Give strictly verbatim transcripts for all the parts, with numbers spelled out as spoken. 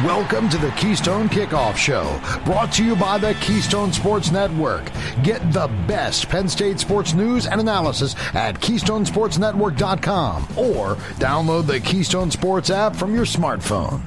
Welcome to the Keystone Kickoff Show, brought to you by the Keystone Sports Network. Get the best Penn State sports news and analysis at keystone sports network dot com or download the Keystone Sports app from your smartphone.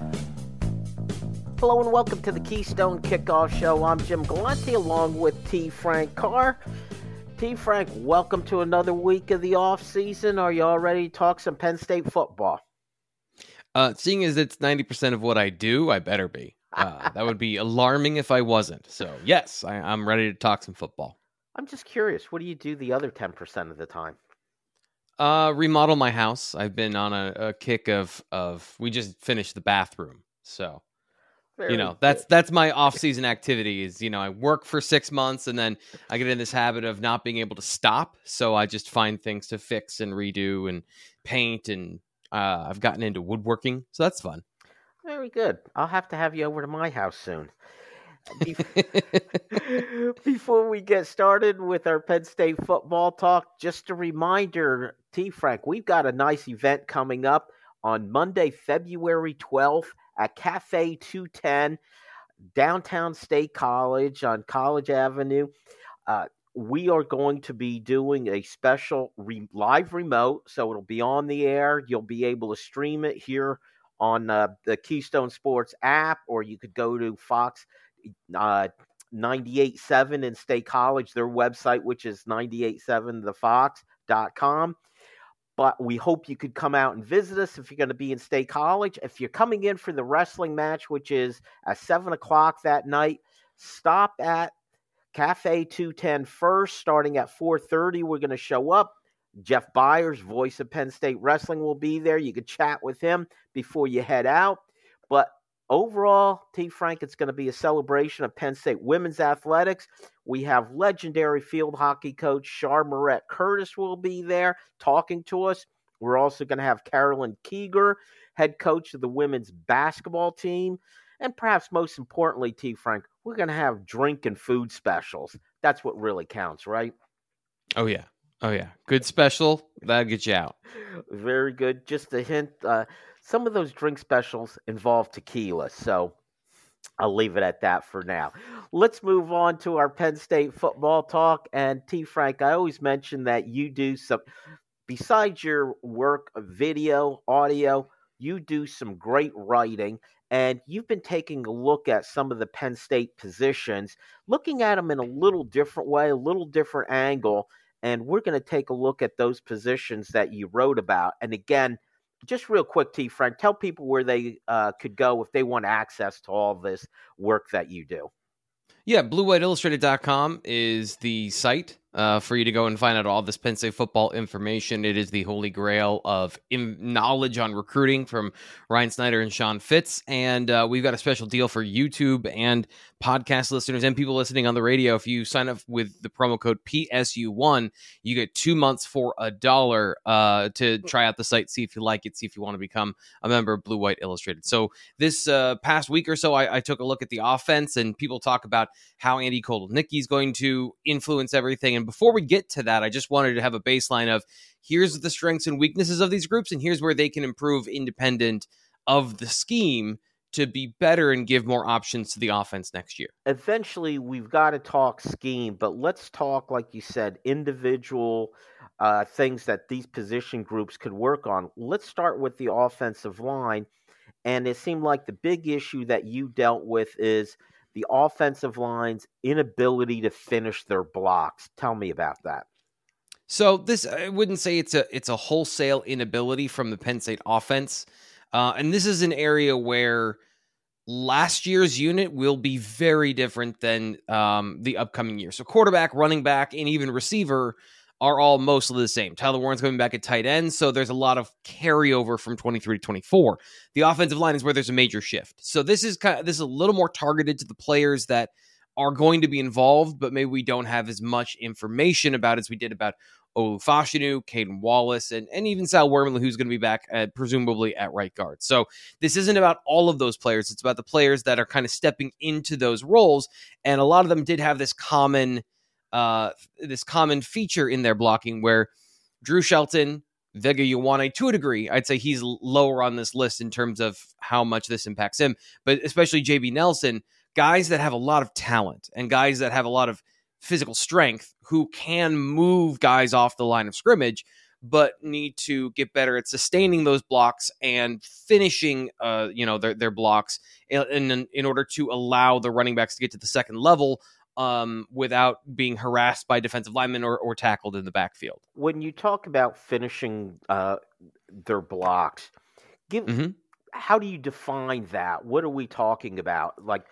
Hello and welcome to the Keystone Kickoff Show. I'm Jim Galante along with T. Frank Carr. T. Frank, welcome to another week of the off season. Are you all ready to talk some Penn State football? Uh, seeing as it's ninety percent of what I do, I better be. Uh, that would be alarming if I wasn't. So, yes, I, I'm ready to talk some football. I'm just curious, what do you do the other ten percent of the time? Uh, remodel my house. I've been on a, a kick of, of, we just finished the bathroom. So, Very you know, good. that's that's my off-season activity is, you know, I work for six months and then I get in this habit of not being able to stop. So I just find things to fix and redo and paint and Uh, I've gotten into woodworking, so that's fun. Very good. I'll have to have you over to my house soon. Before we get started with our Penn State football talk, just a reminder, T. Frank, we've got a nice event coming up on Monday, February twelfth at Cafe two ten, downtown State College on College Avenue. Uh, We are going to be doing a special re- live remote, so it'll be on the air. You'll be able to stream it here on uh, the Keystone Sports app, or you could go to Fox uh, ninety-eight point seven in State College, their website, which is ninety-eight point seven the fox dot com. But we hope you could come out and visit us if you're going to be in State College. If you're coming in for the wrestling match, which is at seven o'clock that night, stop at Cafe two ten first, starting at four thirty. We're going to show up. Jeff Byers, voice of Penn State Wrestling, will be there. You can chat with him before you head out. But overall, T. Frank, it's going to be a celebration of Penn State women's athletics. We have legendary field hockey coach Char Moret Curtis will be there talking to us. We're also going to have Carolyn Keeger, head coach of the women's basketball team. And perhaps most importantly, T. Frank, we're going to have drink and food specials. That's what really counts, right? Oh, yeah. Oh, yeah. Good special. That'll get you out. Very good. Just a hint, uh, some of those drink specials involve tequila, so I'll leave it at that for now. Let's move on to our Penn State football talk. And T. Frank, I always mention that you do some, besides your work of video, audio, you do some great writing. And you've been taking a look at some of the Penn State positions, looking at them in a little different way, a little different angle. And we're going to take a look at those positions that you wrote about. And again, just real quick, T. Frank, tell people where they uh, could go if they want access to all this work that you do. Yeah, blue white illustrated dot com is the site uh, for you to go and find out all this Penn State football information. It is the holy grail of in- knowledge on recruiting from Ryan Snyder and Sean Fitz. And uh, we've got a special deal for YouTube and podcast listeners and people listening on the radio. If you sign up with the promo code P S U one, you get two months for a dollar uh, to try out the site, see if you like it, see if you want to become a member of Blue White Illustrated. So this uh, past week or so, I, I took a look at the offense, and people talk about how Andy Kotelnicki is going to influence everything. And before we get to that, I just wanted to have a baseline of here's the strengths and weaknesses of these groups, and here's where they can improve independent of the scheme to be better and give more options to the offense next year. Eventually, we've got to talk scheme, but let's talk, like you said, individual uh, things that these position groups could work on. Let's start with the offensive line. And it seemed like the big issue that you dealt with is the offensive line's inability to finish their blocks. Tell me about that. So this, I wouldn't say it's a it's a wholesale inability from the Penn State offense. Uh, and this is an area where last year's unit will be very different than um, the upcoming year. So quarterback, running back, and even receiver are all mostly the same. Tyler Warren's coming back at tight end, so there's a lot of carryover from twenty-three to twenty-four. The offensive line is where there's a major shift. So this is kind of, this is a little more targeted to the players that are going to be involved, but maybe we don't have as much information about as we did about Olu Fashanu, Caden Wallace, and, and even Sal Wormley, who's going to be back at, presumably at right guard. So this isn't about all of those players. It's about the players that are kind of stepping into those roles, and a lot of them did have this common uh, this common feature in their blocking where Drew Shelton Vega Ioane, to a degree, I'd say he's lower on this list in terms of how much this impacts him. But especially J B Nelson, guys that have a lot of talent and guys that have a lot of physical strength who can move guys off the line of scrimmage, but need to get better at sustaining those blocks and finishing, uh, you know, their, their blocks in, in, in order to allow the running backs to get to the second level um, without being harassed by defensive linemen or, or tackled in the backfield. When you talk about finishing uh, their blocks, give mm-hmm. how do you define that? What are we talking about? Like,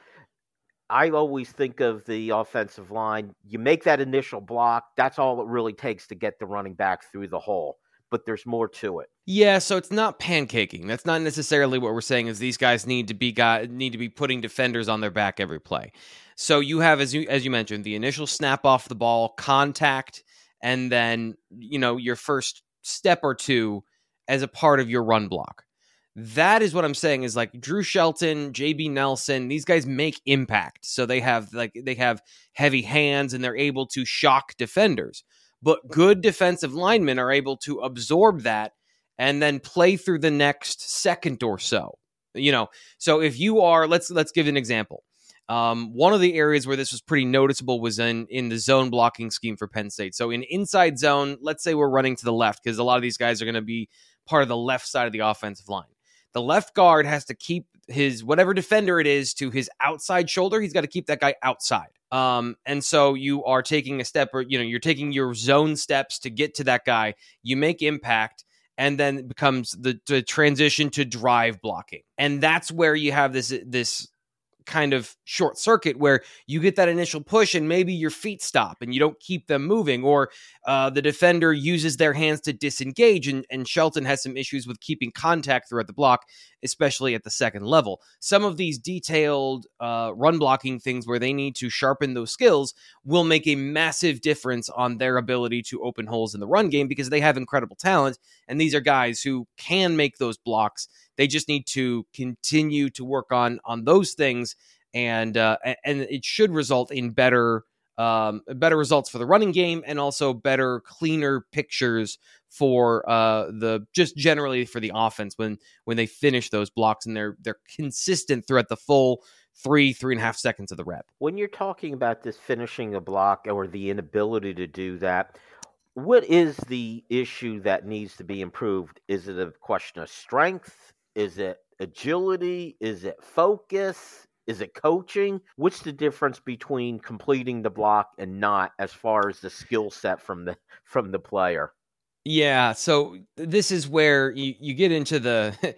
I always think of the offensive line. You make that initial block. That's all it really takes to get the running back through the hole. But there's more to it. Yeah, so it's not pancaking. That's not necessarily what we're saying. Is these guys need to be guys, need to be putting defenders on their back every play. So you have, as you as you mentioned, the initial snap off the ball, contact, and then you know your first step or two as a part of your run block. That is what I'm saying is like Drew Shelton, J B Nelson, these guys make impact. So they have like they have heavy hands and they're able to shock defenders. But good defensive linemen are able to absorb that and then play through the next second or so. You know, so if you are, let's let's give an example. Um, one of the areas where this was pretty noticeable was in, in the zone blocking scheme for Penn State. So in inside zone, let's say we're running to the left because a lot of these guys are going to be part of the left side of the offensive line. The left guard has to keep his, whatever defender it is, to his outside shoulder. He's got to keep that guy outside. Um, and so you are taking a step, or, you know, you're taking your zone steps to get to that guy. You make impact, and then it becomes the, the transition to drive blocking. And that's where you have this, this kind of short circuit where you get that initial push and maybe your feet stop and you don't keep them moving, or uh, the defender uses their hands to disengage, and, and Shelton has some issues with keeping contact throughout the block, especially at the second level. Some of these detailed uh, run blocking things where they need to sharpen those skills will make a massive difference on their ability to open holes in the run game because they have incredible talent, and these are guys who can make those blocks. They just need to continue to work on on those things, and uh, and it should result in better um, better results for the running game, and also better, cleaner pictures for uh, the just generally for the offense when when they finish those blocks and they're they're consistent throughout the full three three and a half seconds of the rep. When you're talking about this finishing a block or the inability to do that, what is the issue that needs to be improved? Is it a question of strength? Is it agility? Is it focus? Is it coaching? What's the difference between completing the block and not, as far as the skill set from the from the player? Yeah, so this is where you, you get into the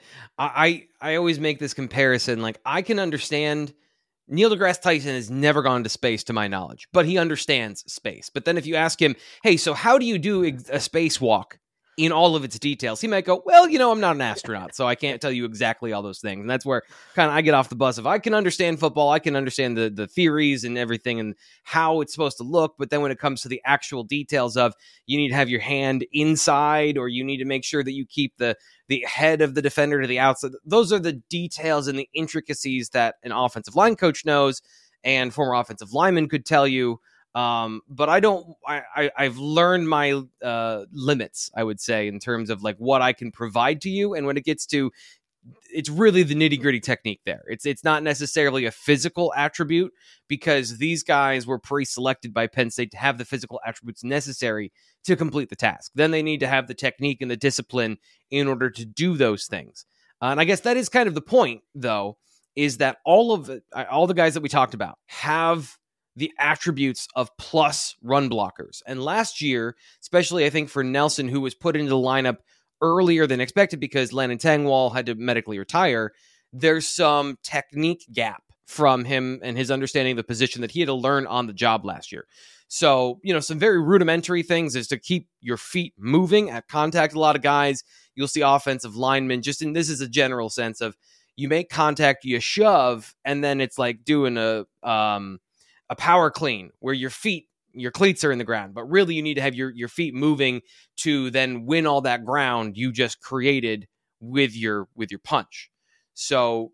I I always make this comparison. Like, I can understand Neil deGrasse Tyson has never gone to space to my knowledge, but he understands space. But then if you ask him, hey, so how do you do a spacewalk in all of its details, he might go, well, you know, I'm not an astronaut, so I can't tell you exactly all those things. And that's where kind of I get off the bus of, I can understand football, I can understand the, the theories and everything and how it's supposed to look. But then when it comes to the actual details of, you need to have your hand inside, or you need to make sure that you keep the, the head of the defender to the outside. Those are the details and the intricacies that an offensive line coach knows and former offensive lineman could tell you. Um, but I don't, I, I, I've learned my, uh, limits, I would say, in terms of like what I can provide to you. And when it gets to, it's really the nitty gritty technique there. It's, it's not necessarily a physical attribute, because these guys were pre-selected by Penn State to have the physical attributes necessary to complete the task. Then they need to have the technique and the discipline in order to do those things. Uh, and I guess that is kind of the point, though, is that all of it, all the guys that we talked about have the attributes of plus run blockers. And last year, especially I think for Nelson, who was put into the lineup earlier than expected because Landon Tengwall had to medically retire, there's some technique gap from him and his understanding of the position that he had to learn on the job last year. So, you know, some very rudimentary things is to keep your feet moving at contact. A lot of guys, you'll see offensive linemen, just in this is a general sense of, you make contact, you shove, and then it's like doing a, um, a power clean where your feet, your cleats are in the ground, but really you need to have your, your feet moving to then win all that ground you just created with your, with your punch. So just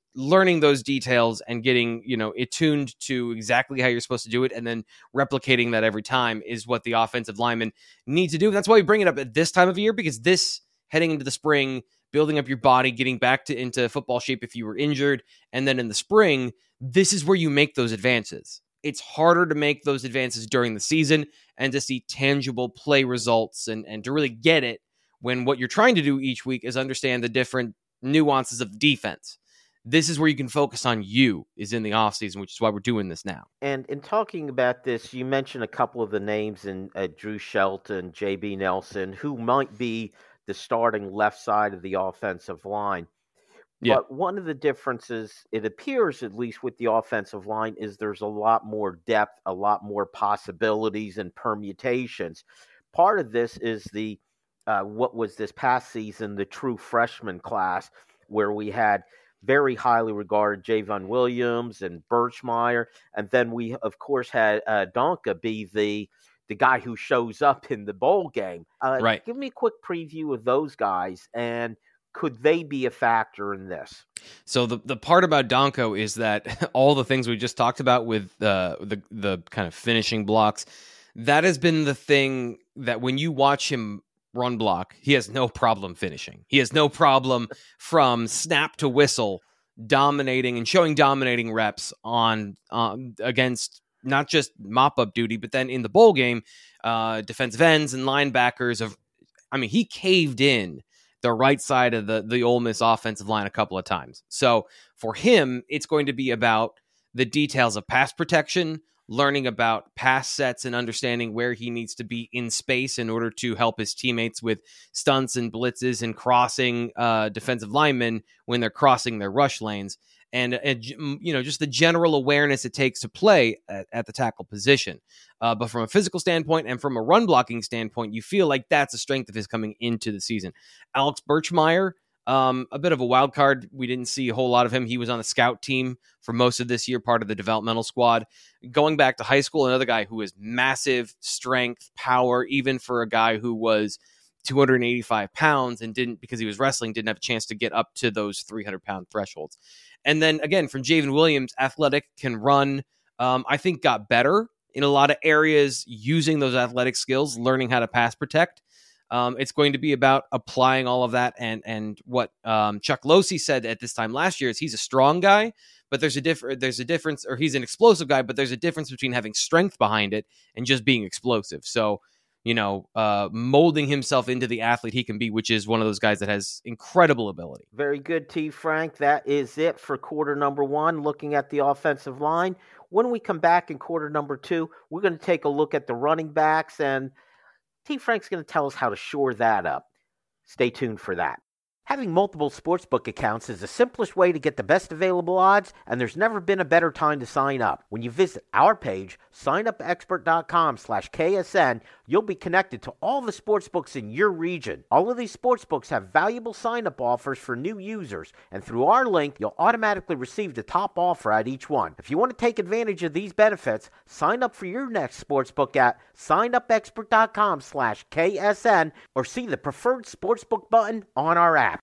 learning those details and getting, you know, attuned to exactly how you're supposed to do it and then replicating that every time is what the offensive linemen need to do. That's why we bring it up at this time of year, because this, heading into the spring, building up your body, getting back to into football shape if you were injured, and then in the spring, this is where you make those advances. It's harder to make those advances during the season and to see tangible play results and, and to really get it when what you're trying to do each week is understand the different nuances of defense. This is where you can focus on you, is in the offseason, which is why we're doing this now. And in talking about this, you mentioned a couple of the names in uh, Drew Shelton, J B. Nelson, who might be the starting left side of the offensive line. Yeah. But one of the differences, it appears at least with the offensive line, is there's a lot more depth, a lot more possibilities and permutations. Part of this is the uh, what was this past season, the true freshman class, where we had very highly regarded Javon Williams and Birchmeier. And then we, of course, had uh, Donka be the the guy who shows up in the bowl game. Uh, right. Give me a quick preview of those guys, and could they be a factor in this? So the, the part about Donko is that all the things we just talked about with uh, the the kind of finishing blocks, that has been the thing that when you watch him run block, he has no problem finishing. He has no problem from snap to whistle dominating and showing dominating reps on um, against not just mop-up duty, but then in the bowl game, uh, defensive ends and linebackers. Of, I mean, he caved in the right side of the, the Ole Miss offensive line a couple of times. So for him, it's going to be about the details of pass protection, learning about pass sets and understanding where he needs to be in space in order to help his teammates with stunts and blitzes and crossing uh, defensive linemen when they're crossing their rush lanes. And, and, you know, just the general awareness it takes to play at, at the tackle position. Uh, but from a physical standpoint and from a run blocking standpoint, you feel like that's a strength of his coming into the season. Alex Birchmeier, um, a bit of a wild card. We didn't see a whole lot of him. He was on the scout team for most of this year, part of the developmental squad. Going back to high school, another guy who is massive strength, power, even for a guy who was two hundred eighty-five pounds and didn't, because he was wrestling, didn't have a chance to get up to those three hundred pound thresholds. And then again, from Javon Williams, athletic, can run, um, I think got better in a lot of areas using those athletic skills, learning how to pass protect. Um, it's going to be about applying all of that. And and what um, Chuck Losey said at this time last year is he's a strong guy, but there's a different there's a difference, or he's an explosive guy, but there's a difference between having strength behind it and just being explosive. So, you know, uh, molding himself into the athlete he can be, which is one of those guys that has incredible ability. Very good, T. Frank. That is it for quarter number one, looking at the offensive line. When we come back in quarter number two, we're going to take a look at the running backs, and T. Frank's going to tell us how to shore that up. Stay tuned for that. Having multiple sportsbook accounts is the simplest way to get the best available odds, and there's never been a better time to sign up. When you visit our page, signupexpert.com slash KSN, you'll be connected to all the sportsbooks in your region. All of these sportsbooks have valuable sign-up offers for new users, and through our link, you'll automatically receive the top offer at each one. If you want to take advantage of these benefits, sign up for your next sportsbook at signupexpert.com slash KSN or see the preferred sportsbook button on our app.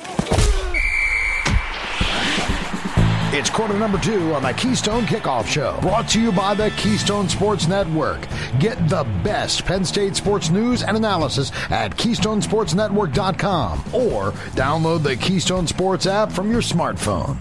It's quarter number two on the Keystone Kickoff Show, brought to you by the Keystone Sports Network. Get the best Penn State sports news and analysis at keystone sports network dot com or download the Keystone Sports app from your smartphone.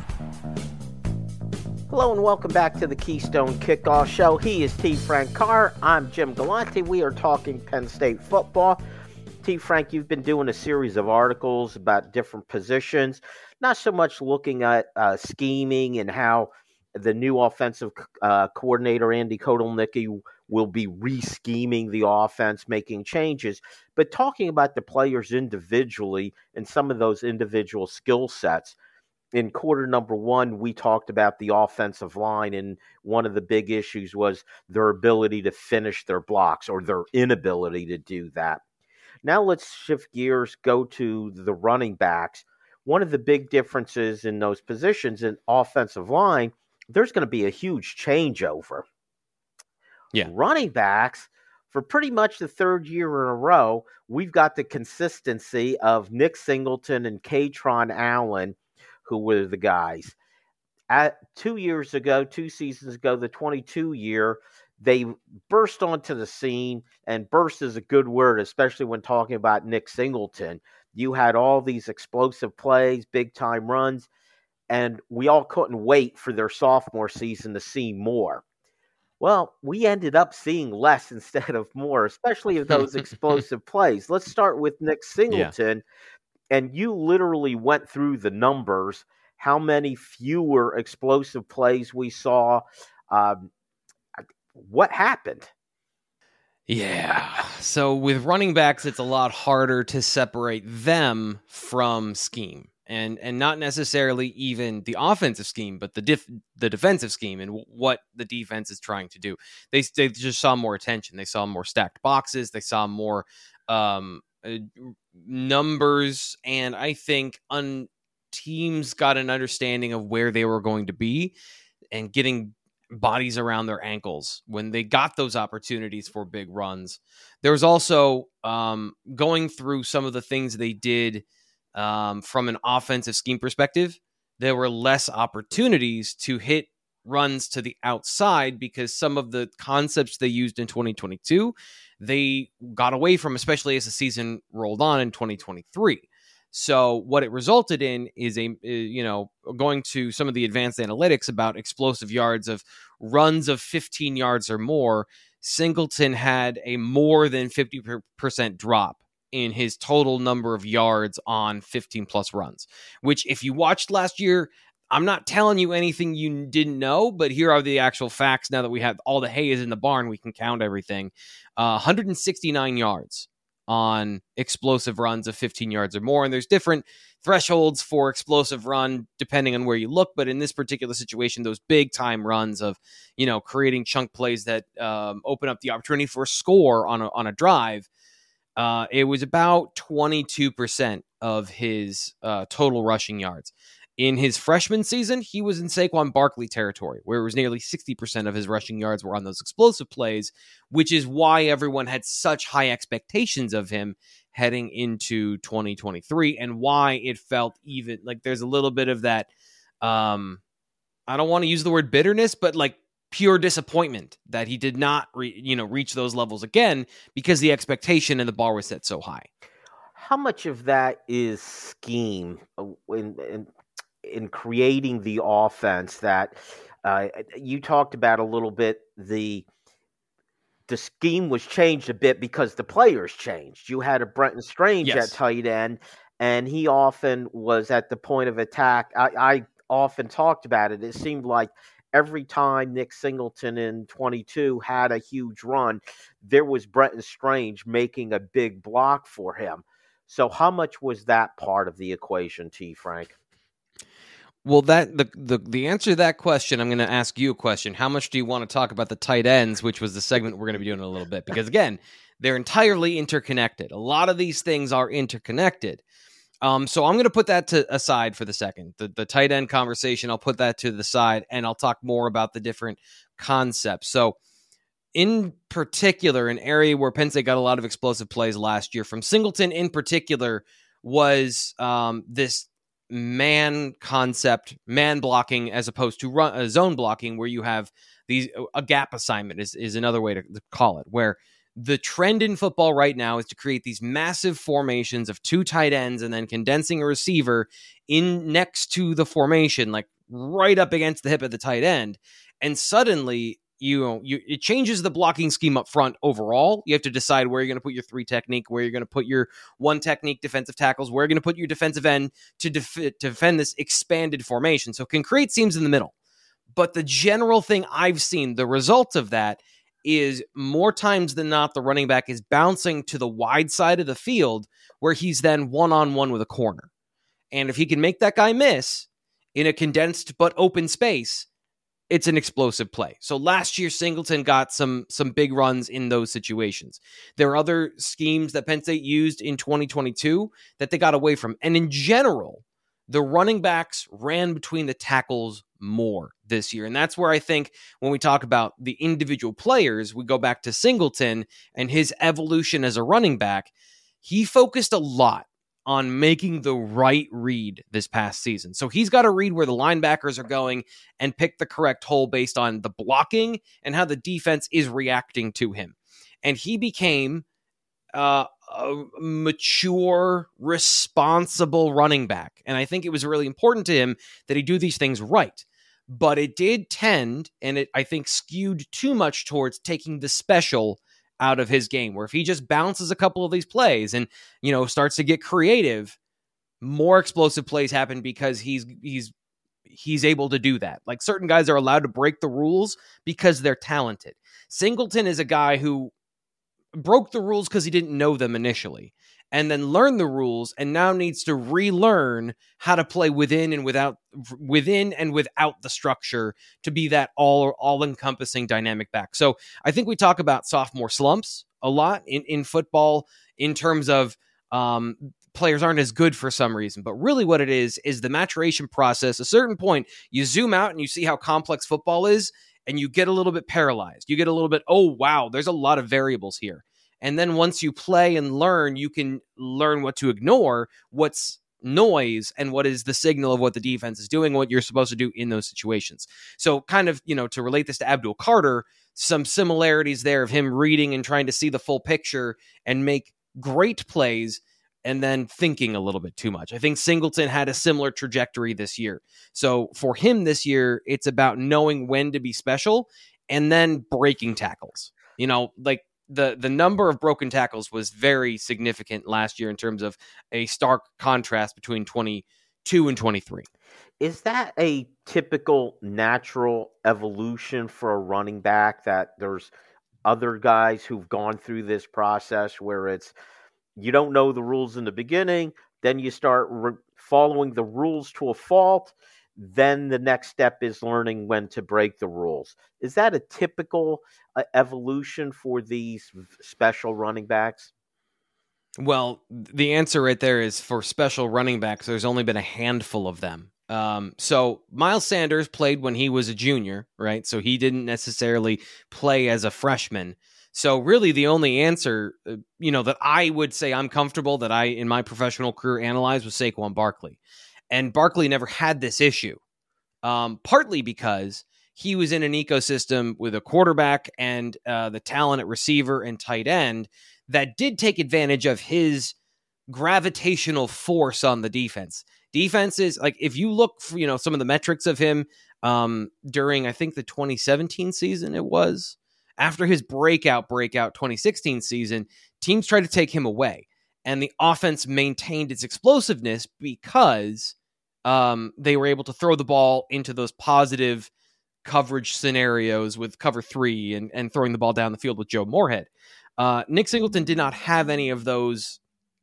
Hello and welcome back to the Keystone Kickoff Show. He is T. Frank Carr. I'm Jim Galante. We are talking Penn State football. T. Frank, you've been doing a series of articles about different positions, not so much looking at uh, scheming and how the new offensive uh, coordinator, Andy Kotelnicki, will be re-scheming the offense, making changes, but talking about the players individually and some of those individual skill sets. In quarter number one, we talked about the offensive line, and one of the big issues was their ability to finish their blocks or their inability to do that. Now let's shift gears, go to the running backs. One of the big differences in those positions in offensive line, there's going to be a huge changeover. Yeah. Running backs, for pretty much the third year in a row, we've got the consistency of Nick Singleton and Katron Allen, who were the guys. at two years ago, two seasons ago, the twenty-two year, they burst onto the scene, and burst is a good word, especially when talking about Nick Singleton. You had all these explosive plays, big-time runs, and we all couldn't wait for their sophomore season to see more. Well, we ended up seeing less instead of more, especially of those explosive plays. Let's start with Nick Singleton, yeah. And you literally went through the numbers, how many fewer explosive plays we saw. Um, what happened? Yeah. So with running backs, it's a lot harder to separate them from scheme. And and not necessarily even the offensive scheme, but the dif- the defensive scheme and w- what the defense is trying to do. They they just saw more attention. They saw more stacked boxes. They saw more um, uh, numbers. And I think un- teams got an understanding of where they were going to be and getting bodies around their ankles when they got those opportunities for big runs. There was also um, going through some of the things they did Um, from an offensive scheme perspective, there were less opportunities to hit runs to the outside because some of the concepts they used in twenty twenty-two, they got away from, especially as the season rolled on in twenty twenty-three. So what it resulted in is a, you know, going to some of the advanced analytics about explosive yards of runs of fifteen yards or more. Singleton had a more than fifty percent drop in his total number of yards on fifteen plus runs, which if you watched last year, I'm not telling you anything you didn't know, but here are the actual facts. Now that we have all the hay is in the barn, we can count everything. Uh, one hundred sixty-nine yards on explosive runs of fifteen yards or more. And there's different thresholds for explosive run depending on where you look. But in this particular situation, those big time runs of, you know, creating chunk plays that um, open up the opportunity for a score on a, on a drive, Uh, it was about twenty-two percent of his uh, total rushing yards. In his freshman season, he was in Saquon Barkley territory, where it was nearly sixty percent of his rushing yards were on those explosive plays, which is why everyone had such high expectations of him heading into twenty twenty-three, and why it felt even like there's a little bit of that, um, I don't want to use the word bitterness, but like pure disappointment that he did not, re, you know, reach those levels again because the expectation and the bar was set so high. How much of that is scheme in in, in creating the offense that uh, you talked about a little bit? The the scheme was changed a bit because the players changed. You had a Brenton Strange yes. at tight end, and he often was at the point of attack. I, I often talked about it. It seemed like every time Nick Singleton in twenty-two had a huge run, there was Brenton Strange making a big block for him. So how much was that part of the equation, T. Frank? Well, that the, the the answer to that question, I'm going to ask you a question. How much do you want to talk about the tight ends, which was the segment we're going to be doing in a little bit? Because, again, they're entirely interconnected. A lot of these things are interconnected. Um, so I'm going to put that to aside for the second. The, the tight end conversation, I'll put that to the side, and I'll talk more about the different concepts. So in particular, an area where Penn State got a lot of explosive plays last year from Singleton in particular was um, this man concept, man blocking as opposed to run, uh, zone blocking, where you have these a gap assignment is, is another way to, to call it, where the trend in football right now is to create these massive formations of two tight ends and then condensing a receiver in next to the formation, like right up against the hip of the tight end. And suddenly, you know, you, it changes the blocking scheme up front overall. You have to decide where you're going to put your three technique, where you're going to put your one technique defensive tackles, where you're going to put your defensive end to, def- to defend this expanded formation. So it can create seams in the middle. But the general thing I've seen, the result of that is more times than not, the running back is bouncing to the wide side of the field where he's then one-on-one with a corner. And if he can make that guy miss in a condensed but open space, it's an explosive play. So last year, Singleton got some some big runs in those situations. There are other schemes that Penn State used in twenty twenty-two that they got away from. And in general, the running backs ran between the tackles more this year. And that's where I think when we talk about the individual players, we go back to Singleton and his evolution as a running back. He focused a lot on making the right read this past season. So he's got to read where the linebackers are going and pick the correct hole based on the blocking and how the defense is reacting to him. And he became uh, a mature, responsible running back. And I think it was really important to him that he do these things right. But it did tend, and it I think skewed too much towards taking the special out of his game, where if he just bounces a couple of these plays and, you know, starts to get creative, more explosive plays happen because he's he's he's able to do that. Like, certain guys are allowed to break the rules because they're talented. Singleton is a guy who broke the rules because he didn't know them initially, and then learned the rules and now needs to relearn how to play within and without within and without the structure to be that all all encompassing dynamic back. So I think we talk about sophomore slumps a lot in, in football in terms of um, players aren't as good for some reason, but really what it is, is the maturation process. A certain point, you zoom out and you see how complex football is, and you get a little bit paralyzed. You get a little bit, oh, wow, there's a lot of variables here. And then once you play and learn, you can learn what to ignore, what's noise, and what is the signal of what the defense is doing, what you're supposed to do in those situations. So kind of, you know, to relate this to Abdul Carter, some similarities there of him reading and trying to see the full picture and make great plays and then thinking a little bit too much. I think Singleton had a similar trajectory this year. So for him this year, it's about knowing when to be special and then breaking tackles. You know, like, The the number of broken tackles was very significant last year in terms of a stark contrast between twenty-two and twenty-three. Is that a typical natural evolution for a running back, that there's other guys who've gone through this process where it's, you don't know the rules in the beginning, then you start re- following the rules to a fault, then the next step is learning when to break the rules? Is that a typical uh, evolution for these special running backs? Well, the answer right there is, for special running backs, there's only been a handful of them. Um, so Miles Sanders played when he was a junior, right? So he didn't necessarily play as a freshman. So really the only answer, uh, you know, that I would say I'm comfortable that I, in my professional career, analyzed was Saquon Barkley. And Barkley never had this issue, um, partly because he was in an ecosystem with a quarterback and uh, the talent at receiver and tight end that did take advantage of his gravitational force on the defense. Defenses, like, if you look for, you know, some of the metrics of him um, during, I think, the twenty seventeen season, it was, after his breakout, breakout twenty sixteen season, teams tried to take him away. And the offense maintained its explosiveness because um, they were able to throw the ball into those positive coverage scenarios with cover three and, and throwing the ball down the field with Joe Moorhead. Uh, Nick Singleton did not have any of those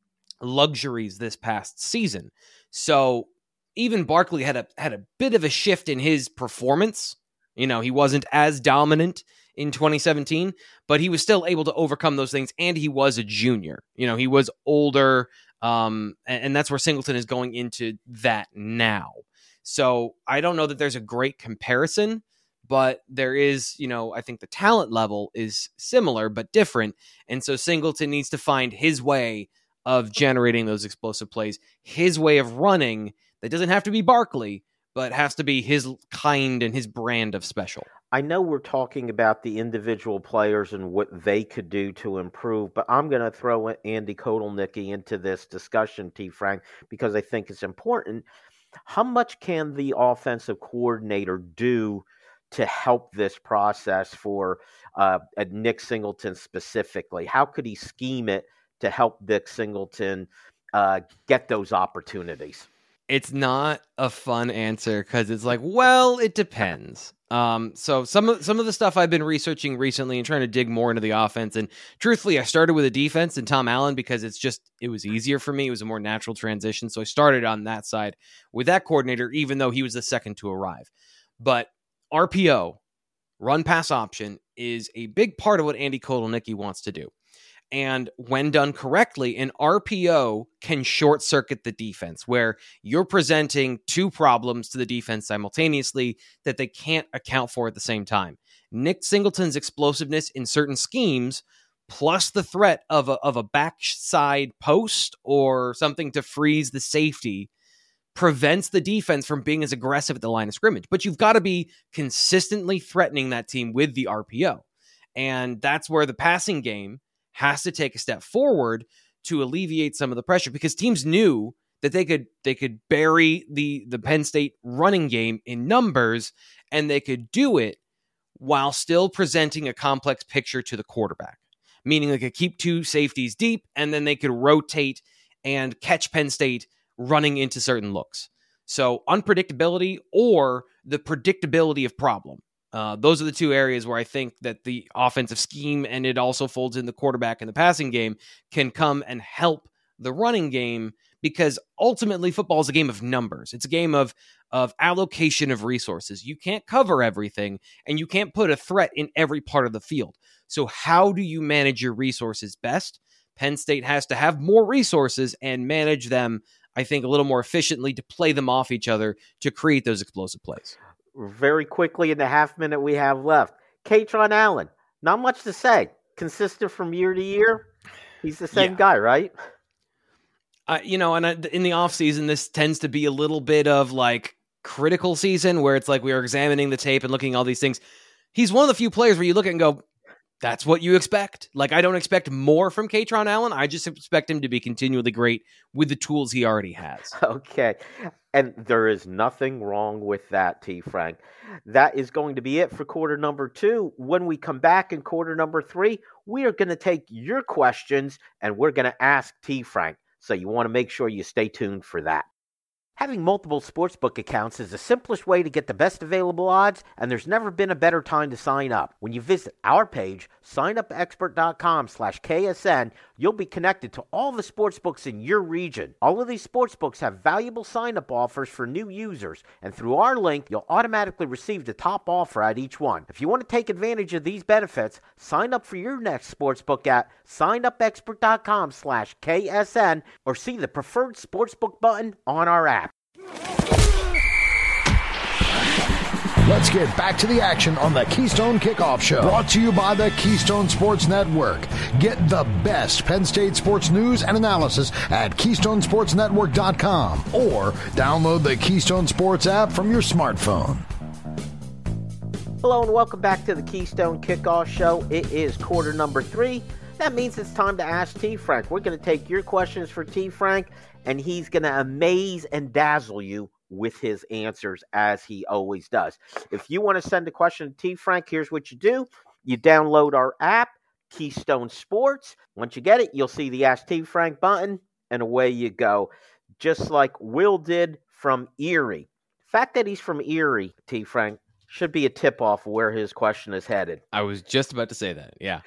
luxuries this past season. So even Barkley had a had a bit of a shift in his performance. You know, he wasn't as dominant in twenty seventeen, but he was still able to overcome those things, and he was a junior. You know, he was older, um, and, and that's where Singleton is going into that now. So I don't know that there's a great comparison, but there is, you know, I think the talent level is similar but different, and so Singleton needs to find his way of generating those explosive plays, his way of running that doesn't have to be Barkley, but has to be his kind and his brand of special. I know we're talking about the individual players and what they could do to improve, but I'm going to throw Andy Kotelnicki into this discussion, T. Frank, because I think it's important. How much can the offensive coordinator do to help this process for uh, Nick Singleton specifically? How could he scheme it to help Nick Singleton uh, get those opportunities? It's not a fun answer because it's like, well, it depends. Um, so some of some of the stuff I've been researching recently and trying to dig more into the offense, and truthfully, I started with a defense and Tom Allen because it's just it was easier for me. It was a more natural transition, so I started on that side with that coordinator, even though he was the second to arrive. But R P O, run pass option, is a big part of what Andy Kotelnicki wants to do. And when done correctly, an R P O can short circuit the defense, where you're presenting two problems to the defense simultaneously that they can't account for at the same time. Nick Singleton's explosiveness in certain schemes plus the threat of a, of a backside post or something to freeze the safety prevents the defense from being as aggressive at the line of scrimmage. But you've got to be consistently threatening that team with the R P O. And that's where the passing game has to take a step forward to alleviate some of the pressure, because teams knew that they could they could bury the, the Penn State running game in numbers, and they could do it while still presenting a complex picture to the quarterback. Meaning they could keep two safeties deep, and then they could rotate and catch Penn State running into certain looks. So unpredictability or the predictability of problem. Uh, those are the two areas where I think that the offensive scheme, and it also folds in the quarterback and the passing game, can come and help the running game, because ultimately football is a game of numbers. It's a game of, of allocation of resources. You can't cover everything, and you can't put a threat in every part of the field. So how do you manage your resources best? Penn State has to have more resources and manage them, I think, a little more efficiently to play them off each other to create those explosive plays. Very quickly in the half minute we have left, Kaytron Allen, not much to say. Consistent from year to year. He's the same yeah. guy, right? Uh, you know, and uh, in the offseason, this tends to be a little bit of like critical season where it's like we are examining the tape and looking at all these things. He's one of the few players where you look at and go, that's what you expect. Like, I don't expect more from Kaytron Allen. I just expect him to be continually great with the tools he already has. Okay. And there is nothing wrong with that, T. Frank. That is going to be it for quarter number two. When we come back in quarter number three, we are going to take your questions and we're going to ask T. Frank. So you want to make sure you stay tuned for that. Having multiple sportsbook accounts is the simplest way to get the best available odds, and there's never been a better time to sign up. When you visit our page, signupexpert.com slash KSN, you'll be connected to all the sportsbooks in your region. All of these sportsbooks have valuable sign-up offers for new users, and through our link, you'll automatically receive the top offer at each one. If you want to take advantage of these benefits, sign up for your next sportsbook at signupexpert.com slash KSN or see the preferred sportsbook button on our app. Let's get back to the action on the Keystone Kickoff Show. Brought to you by the Keystone Sports Network. Get the best Penn State sports news and analysis at keystone sports network dot com or download the Keystone Sports app from your smartphone. Hello and welcome back to the Keystone Kickoff Show. It is quarter number three. That means it's time to ask T. Frank. We're going to take your questions for T. Frank, and he's going to amaze and dazzle you with his answers, as he always does. If you want to send a question to T. Frank, here's what you do. You download our app, Keystone Sports. Once you get it, you'll see the Ask T. Frank button, and away you go. Just like Will did from Erie. The fact that he's from Erie, T. Frank, should be a tip-off of where his question is headed. I was just about to say that, yeah.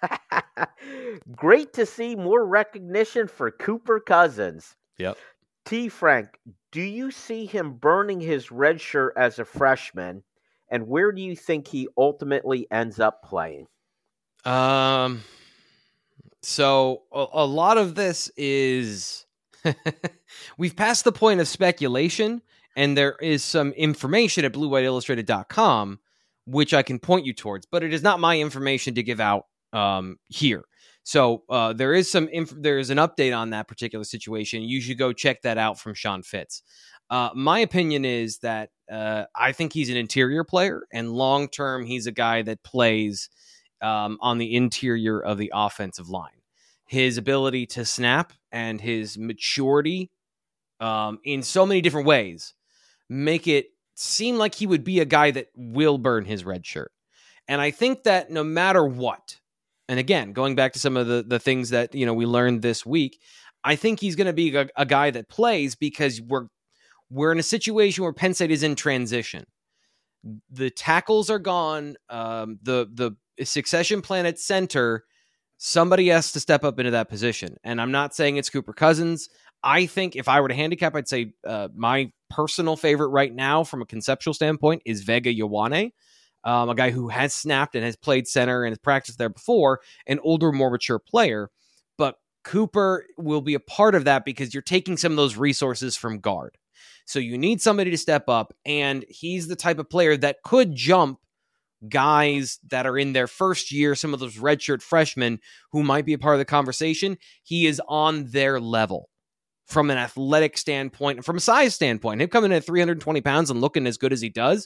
Great to see more recognition for Cooper Cousins. Yep. T. Frank, do you see him burning his red shirt as a freshman, and where do you think he ultimately ends up playing? Um, so a, a lot of this is we've passed the point of speculation, and there is some information at blue white illustrated dot com which I can point you towards, but it is not my information to give out um, here. So uh, there is some inf- there is an update on that particular situation. You should go check that out from Sean Fitz. Uh, my opinion is that uh, I think he's an interior player, and long term, he's a guy that plays um, on the interior of the offensive line. His ability to snap and his maturity um, in so many different ways make it seem like he would be a guy that will burn his red shirt. And I think that no matter what, and again, going back to some of the, the things that, you know, we learned this week, I think he's going to be a, a guy that plays because we're we're in a situation where Penn State is in transition. The tackles are gone. Um, the the succession plan at center, somebody has to step up into that position. And I'm not saying it's Cooper Cousins. I think if I were to handicap, I'd say uh, my personal favorite right now from a conceptual standpoint is Vega Ioane. Um, a guy who has snapped and has played center and has practiced there before, an older, more mature player. But Cooper will be a part of that because you're taking some of those resources from guard. So you need somebody to step up, and he's the type of player that could jump guys that are in their first year, some of those redshirt freshmen who might be a part of the conversation, he is on their level from an athletic standpoint and from a size standpoint. Him coming in at three hundred twenty pounds and looking as good as he does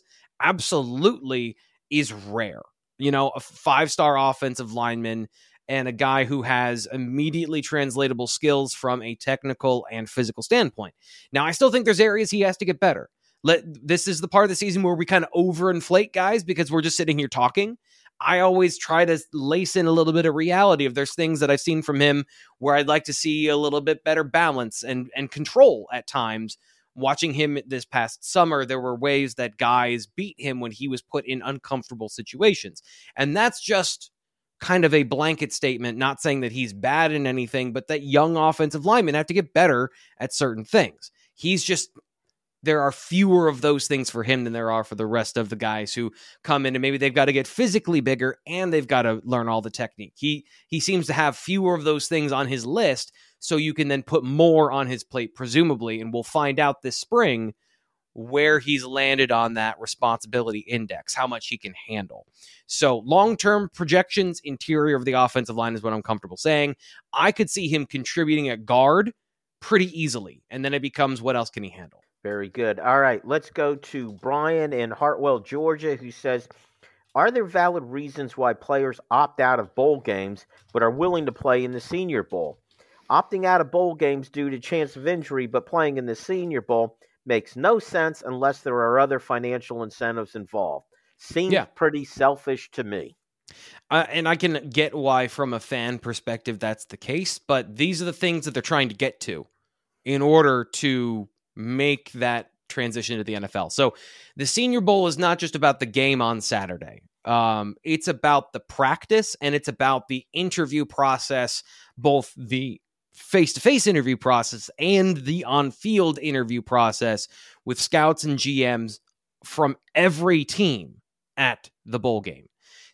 absolutely is rare. You know, a five-star offensive lineman and a guy who has immediately translatable skills from a technical and physical standpoint. Now, I still think there's areas he has to get better. Let, this is the part of the season where we kind of overinflate guys because we're just sitting here talking. I always try to lace in a little bit of reality if there's things that I've seen from him where I'd like to see a little bit better balance and, and control at times. Watching him this past summer, there were ways that guys beat him when he was put in uncomfortable situations. And that's just kind of a blanket statement, not saying that he's bad in anything, but that young offensive linemen have to get better at certain things. He's just, there are fewer of those things for him than there are for the rest of the guys who come in and maybe they've got to get physically bigger and they've got to learn all the technique. He, he seems to have fewer of those things on his list, so you can then put more on his plate, presumably, and we'll find out this spring where he's landed on that responsibility index, how much he can handle. So long-term projections, interior of the offensive line is what I'm comfortable saying. I could see him contributing at guard pretty easily, and then it becomes what else can he handle? Very good. All right, let's go to Brian in Hartwell, Georgia, who says, are there valid reasons why players opt out of bowl games but are willing to play in the Senior Bowl? Opting out of bowl games due to chance of injury but playing in the Senior Bowl makes no sense unless there are other financial incentives involved. Seems yeah. pretty selfish to me. Uh, and I can get why from a fan perspective that's the case, but these are the things that they're trying to get to in order to make that transition to the N F L. So the Senior Bowl is not just about the game on Saturday. Um, it's about the practice and it's about the interview process, both the face-to-face interview process and the on-field interview process with scouts and G Ms from every team at the bowl game.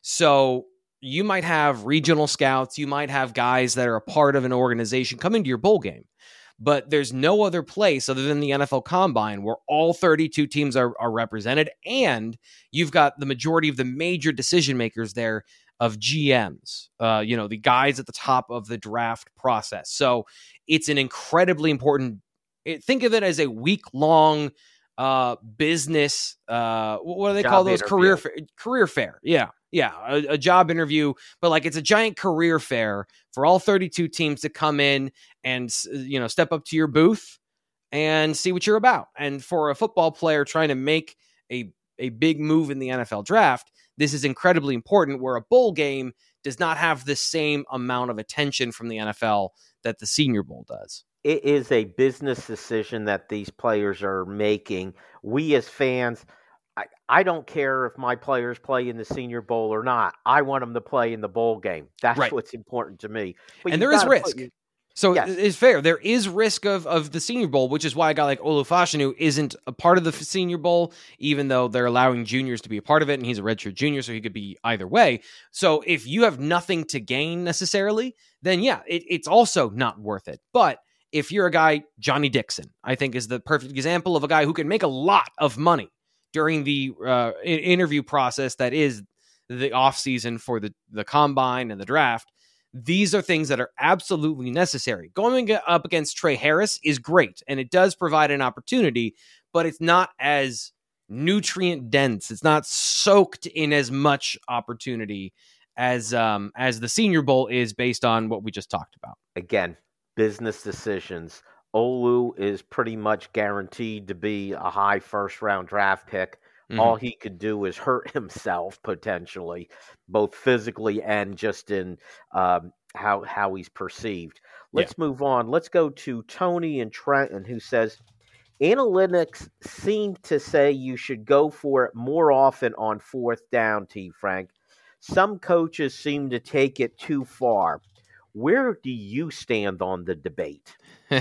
So you might have regional scouts, you might have guys that are a part of an organization coming to your bowl game, but there's no other place other than the N F L Combine where all thirty-two teams are, are represented, and you've got the majority of the major decision makers there of G Ms, uh, you know, the guys at the top of the draft process. So it's an incredibly important, it, think of it as a week-long uh, business, uh, what do they job call those? Interview. Career fair, career fair. Yeah, yeah, a, a job interview, but like it's a giant career fair for all thirty-two teams to come in and, you know, step up to your booth and see what you're about. And for a football player trying to make a, a big move in the N F L draft, this is incredibly important, where a bowl game does not have the same amount of attention from the N F L that the Senior Bowl does. It is a business decision that these players are making. We as fans, I, I don't care if my players play in the Senior Bowl or not. I want them to play in the bowl game. That's right. What's important to me. But and there is risk. Your, So yes. It's fair. There is risk of, of the Senior Bowl, which is why a guy like Olu Fashanu isn't a part of the Senior Bowl, even though they're allowing juniors to be a part of it, and he's a redshirt junior, so he could be either way. So if you have nothing to gain necessarily, then yeah, it, it's also not worth it. But if you're a guy, Johnny Dixon, I think is the perfect example of a guy who can make a lot of money during the uh, interview process that is the offseason for the, the combine and the draft. These are things that are absolutely necessary. Going up against Trey Harris is great, and it does provide an opportunity, but it's not as nutrient dense. It's not soaked in as much opportunity as um, as the Senior Bowl is, based on what we just talked about. Again, business decisions. Olu is pretty much guaranteed to be a high first-round draft pick. Mm-hmm. All he could do is hurt himself potentially, both physically and just in um, how how he's perceived. Let's yeah. move on. Let's go to Tony in Trenton, who says, analytics seem to say you should go for it more often on fourth down, T. Frank. Some coaches seem to take it too far. Where do you stand on the debate?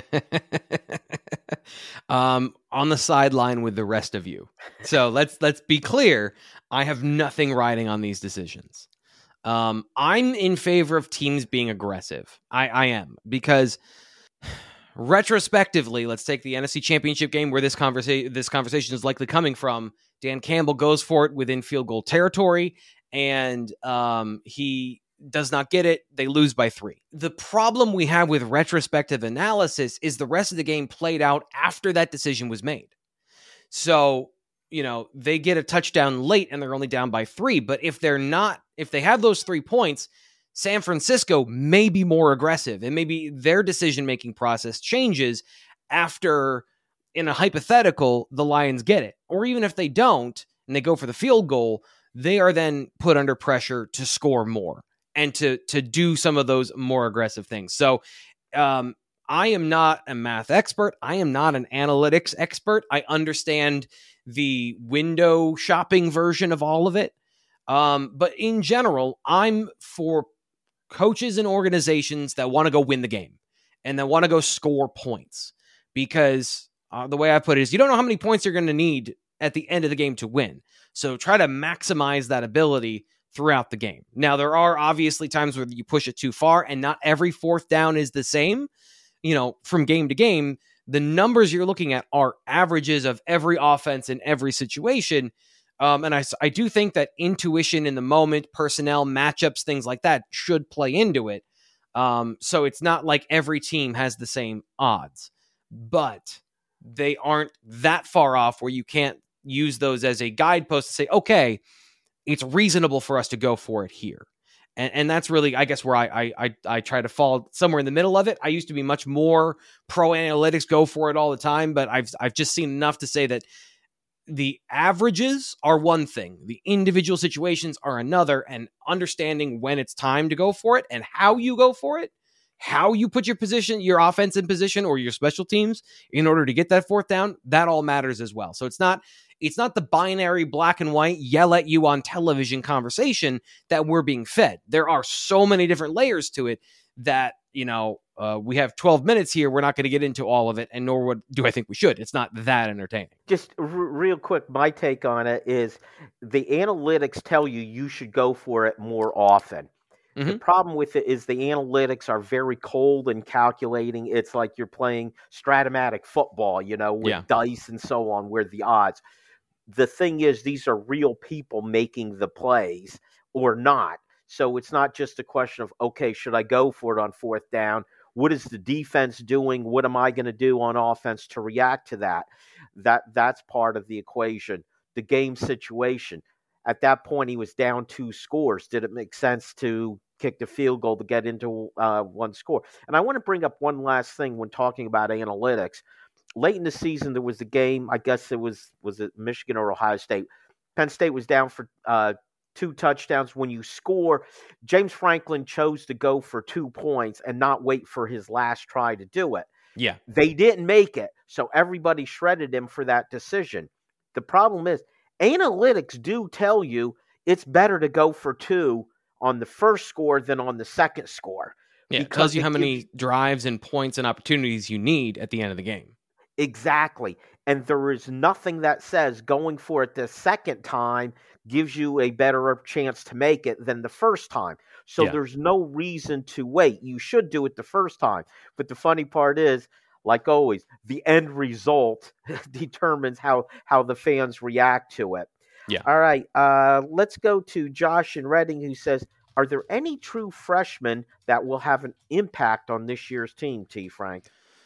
um, on the sideline with the rest of you. So let's let's be clear. I have nothing riding on these decisions. Um, I'm in favor of teams being aggressive. I, I am, because retrospectively, let's take the N F C Championship game where this conversation this conversation is likely coming from. Dan Campbell goes for it within field goal territory, and um, he does not get it. They lose by three. The problem we have with retrospective analysis is the rest of the game played out after that decision was made. So, you know, they get a touchdown late and they're only down by three. But if they're not, if they have those three points, San Francisco may be more aggressive, and maybe their decision-making process changes after, in a hypothetical, the Lions get it. Or even if they don't and they go for the field goal, they are then put under pressure to score more and to to do some of those more aggressive things. So um, I am not a math expert. I am not an analytics expert. I understand the window shopping version of all of it. Um, but in general, I'm for coaches and organizations that want to go win the game and that want to go score points, because uh, the way I put it is you don't know how many points you're going to need at the end of the game to win. So try to maximize that ability throughout the game. Now, there are obviously times where you push it too far, and not every fourth down is the same. You know, from game to game, the numbers you're looking at are averages of every offense in every situation. Um, and I, I do think that intuition in the moment, personnel, matchups, things like that should play into it. Um, so it's not like every team has the same odds, but they aren't that far off where you can't use those as a guidepost to say, okay, it's reasonable for us to go for it here. And, and that's really, I guess, where I, I I I try to fall somewhere in the middle of it. I used to be much more pro analytics, go for it all the time, but I've I've just seen enough to say that the averages are one thing, the individual situations are another, and understanding when it's time to go for it and how you go for it, how you put your position, your offense in position, or your special teams in order to get that fourth down, that all matters as well. So it's not it's not the binary black and white yell at you on television conversation that we're being fed. There are so many different layers to it that, you know, uh, we have twelve minutes here. We're not going to get into all of it, and nor would do I think we should. It's not that entertaining. Just r- real quick, my take on it is the analytics tell you you should go for it more often. Mm-hmm. The problem with it is the analytics are very cold and calculating. It's like you're playing Stratomatic football, you know, with yeah. dice and so on, where the odds. The thing is, these are real people making the plays or not. So it's not just a question of, okay, should I go for it on fourth down? What is the defense doing? What am I going to do on offense to react to that? That that's part of the equation. The game situation. At that point, he was down two scores. Did it make sense to kick the field goal to get into uh, one score? And I want to bring up one last thing when talking about analytics. Late in the season, there was a game. I guess it was was it Michigan or Ohio State. Penn State was down for uh, two touchdowns. When you score, James Franklin chose to go for two points and not wait for his last try to do it. Yeah. They didn't make it, so everybody shredded him for that decision. The problem is, analytics do tell you it's better to go for two on the first score than on the second score. Yeah, it tells you how many drives and points and opportunities you need at the end of the game. Exactly. And there is nothing that says going for it the second time gives you a better chance to make it than the first time. So yeah. There's no reason to wait. You should do it the first time. But the funny part is, like always, the end result determines how, how the fans react to it. Yeah. All right. Uh, let's go to Josh in Reading, who says, are there any true freshmen that will have an impact on this year's team, T. Frank?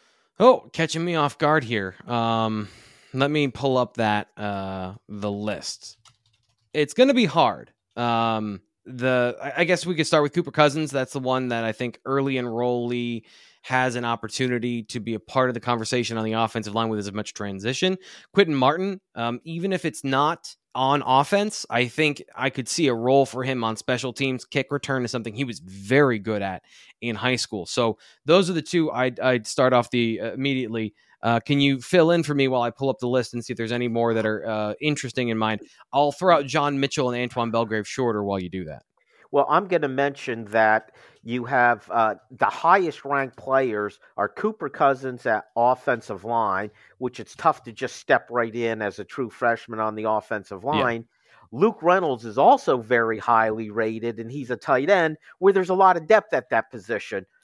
Oh, catching me off guard here. Um, let me pull up that uh, the list. It's going to be hard. Um, the I guess we could start with Cooper Cousins. That's the one that I think early enrollee has an opportunity to be a part of the conversation on the offensive line with as much transition. Quentin Martin, um, even if it's not on offense, I think I could see a role for him on special teams. Kick return is something he was very good at in high school. So those are the two I'd, I'd start off the uh, immediately. Uh, can you fill in for me while I pull up the list and see if there's any more that are uh, interesting in mind? I'll throw out John Mitchell and Antoine Belgrave shorter while you do that. Well, I'm going to mention that you have uh, the highest ranked players are Cooper Cousins at offensive line, which it's tough to just step right in as a true freshman on the offensive line. Yeah. Luke Reynolds is also very highly rated, and he's a tight end where there's a lot of depth at that position.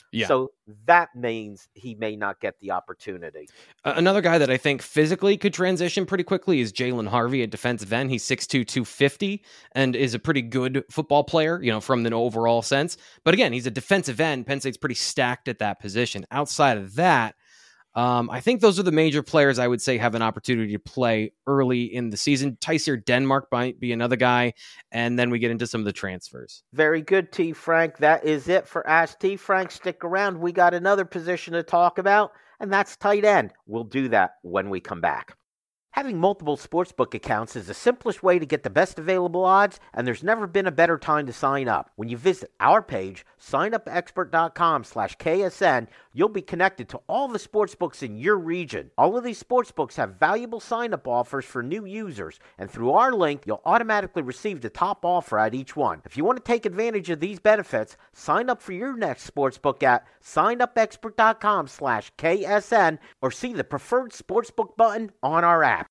Yeah. So that means he may not get the opportunity. Uh, another guy that I think physically could transition pretty quickly is Jalen Harvey, a defensive end. He's six two, two fifty, and is a pretty good football player, you know, from the overall sense. But again, he's a defensive end. Penn State's pretty stacked at that position. Outside of that, Um, I think those are the major players I would say have an opportunity to play early in the season. Tysier Denmark might be another guy, and then we get into some of the transfers. Very good, T. Frank. That is it for Ask T. Frank. Stick around. We got another position to talk about, and that's tight end. We'll do that when we come back. Having multiple sportsbook accounts is the simplest way to get the best available odds, and there's never been a better time to sign up. When you visit our page, signupexpert.com slash KSN, you'll be connected to all the sportsbooks in your region. All of these sportsbooks have valuable sign-up offers for new users, and through our link, you'll automatically receive the top offer at each one. If you want to take advantage of these benefits, sign up for your next sportsbook at signupexpert.com slash KSN or see the preferred sportsbook button on our app.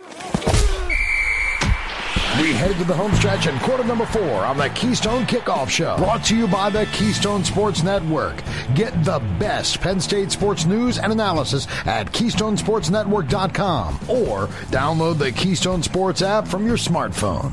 We head to the home stretch and quarter number four on the Keystone Kickoff Show. Brought to you by the Keystone Sports Network. Get the best Penn State sports news and analysis at keystone sports network dot com or download the Keystone Sports app from your smartphone.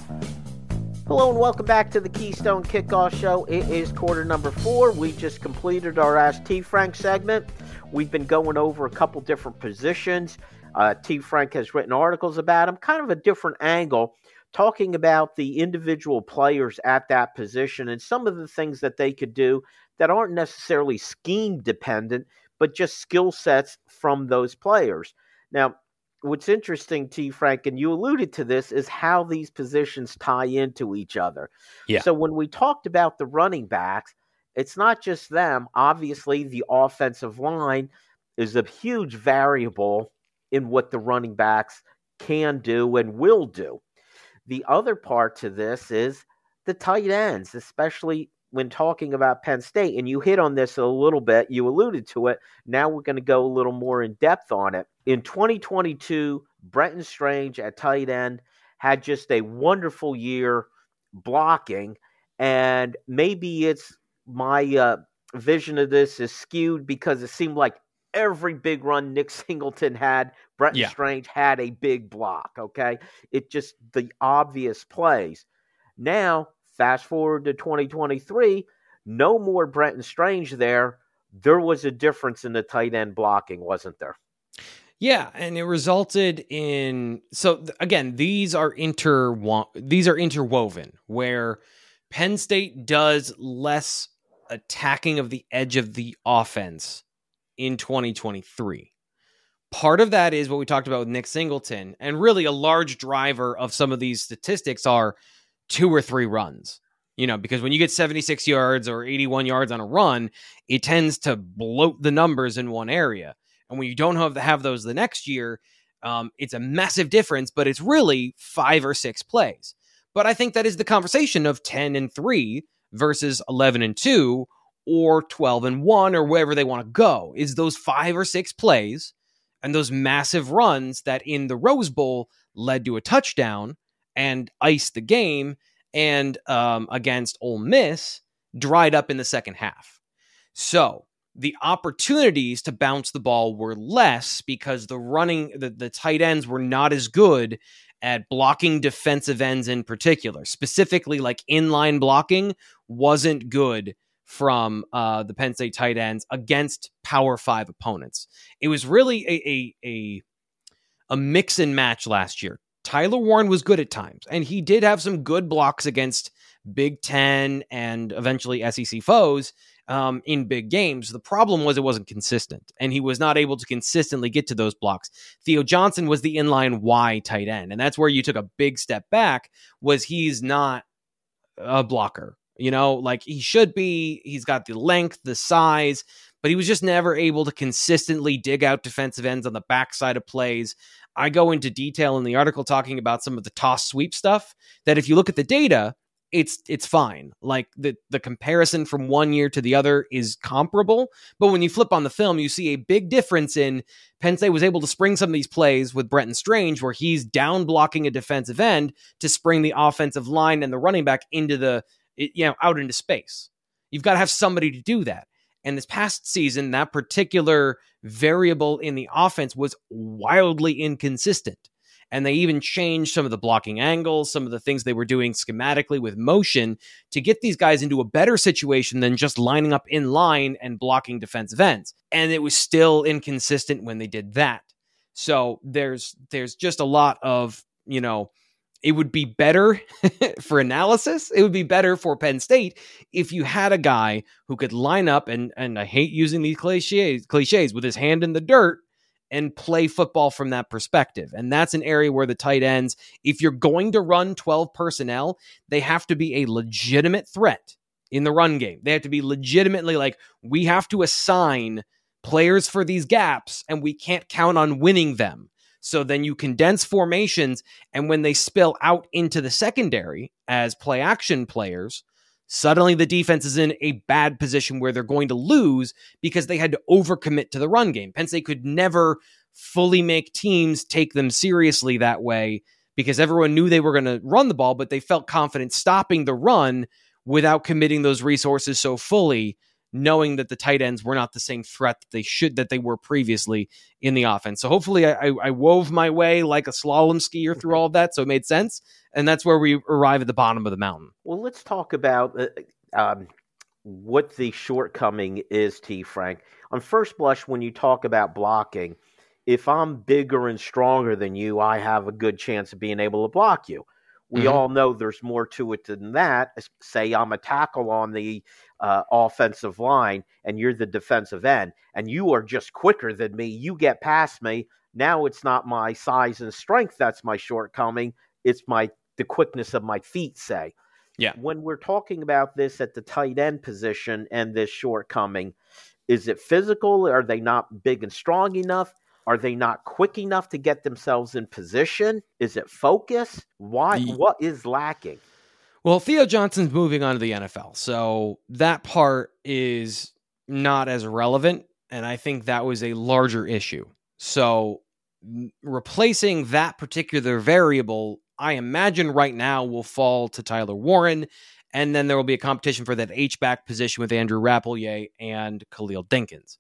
Hello and welcome back to the Keystone Kickoff Show. It is quarter number four. We just completed our Ask T. Frank segment. We've been going over a couple different positions. Uh, T. Frank has written articles about them, kind of a different angle, talking about the individual players at that position and some of the things that they could do that aren't necessarily scheme dependent, but just skill sets from those players. Now, what's interesting, T. Frank, and you alluded to this, is how these positions tie into each other. Yeah. So when we talked about the running backs, it's not just them. Obviously, the offensive line is a huge variable in what the running backs can do and will do. The other part to this is the tight ends, especially when talking about Penn State. And you hit on this a little bit. You alluded to it. Now we're going to go a little more in depth on it. In twenty twenty-two, Brenton Strange at tight end had just a wonderful year blocking. And maybe it's my uh, vision of this is skewed because it seemed like every big run Nick Singleton had, Brenton Yeah. Strange had a big block, okay? It just, the obvious plays. Now, fast forward to twenty twenty-three, no more Brenton Strange there. There was a difference in the tight end blocking, wasn't there? Yeah, and it resulted in, so th- again, these are inter these are interwoven, where Penn State does less attacking of the edge of the offense in twenty twenty-three. Part of that is what we talked about with Nick Singleton, and really a large driver of some of these statistics are two or three runs. You know, because when you get seventy-six yards or eighty-one yards on a run, it tends to bloat the numbers in one area. And when you don't have, have those the next year, um, it's a massive difference, but it's really five or six plays. But I think that is the conversation of ten and three versus eleven and two or twelve and one or wherever they want to go, is those five or six plays and those massive runs that in the Rose Bowl led to a touchdown and iced the game, and um, against Ole Miss dried up in the second half. So the opportunities to bounce the ball were less because the running, the, the tight ends were not as good at blocking defensive ends in particular. Specifically, like inline blocking wasn't good from uh, the Penn State tight ends against Power Five opponents. It was really a, a, a, a mix and match last year. Tyler Warren was good at times, and he did have some good blocks against Big Ten and eventually S E C foes um, in big games. The problem was it wasn't consistent, and he was not able to consistently get to those blocks. Theo Johnson was the inline Y tight end, and that's where you took a big step back, was he's not a blocker. You know, like he should be. He's got the length, the size, but he was just never able to consistently dig out defensive ends on the backside of plays. I go into detail in the article talking about some of the toss sweep stuff that if you look at the data, it's it's fine. Like the, the comparison from one year to the other is comparable. But when you flip on the film, you see a big difference in Penn State was able to spring some of these plays with Brenton Strange, where he's down blocking a defensive end to spring the offensive line and the running back into the, you know, out into space. You've got to have somebody to do that. And this past season, that particular variable in the offense was wildly inconsistent. And they even changed some of the blocking angles, some of the things they were doing schematically with motion to get these guys into a better situation than just lining up in line and blocking defensive ends. And it was still inconsistent when they did that. So there's there's just a lot of, you know, it would be better for analysis. It would be better for Penn State if you had a guy who could line up, and, and I hate using these cliches, cliches, with his hand in the dirt and play football from that perspective. And that's an area where the tight ends, if you're going to run twelve personnel, they have to be a legitimate threat in the run game. They have to be legitimately like, we have to assign players for these gaps and we can't count on winning them. So then you condense formations, and when they spill out into the secondary as play action players, suddenly the defense is in a bad position where they're going to lose because they had to overcommit to the run game. Penn State could never fully make teams take them seriously that way because everyone knew they were going to run the ball, but they felt confident stopping the run without committing those resources so fully, knowing that the tight ends were not the same threat that they should, that they were previously in the offense. So hopefully I, I wove my way like a slalom skier through all of that, so it made sense. And that's where we arrive at the bottom of the mountain. Well, let's talk about uh, um, what the shortcoming is, T. Frank. On first blush, when you talk about blocking, if I'm bigger and stronger than you, I have a good chance of being able to block you. We mm-hmm. all know there's more to it than that. Say I'm a tackle on the uh, offensive line and you're the defensive end and you are just quicker than me. You get past me. Now it's not my size and strength that's my shortcoming. It's my the quickness of my feet, say. Yeah. When we're talking about this at the tight end position and this shortcoming, is it physical? Are they not big and strong enough? Are they not quick enough to get themselves in position? Is it focus? Why? The, what is lacking? Well, Theo Johnson's moving on to the N F L, so that part is not as relevant, and I think that was a larger issue. So replacing that particular variable, I imagine right now will fall to Tyler Warren, and then there will be a competition for that H-back position with Andrew Rappleyea and Khalil Dinkins.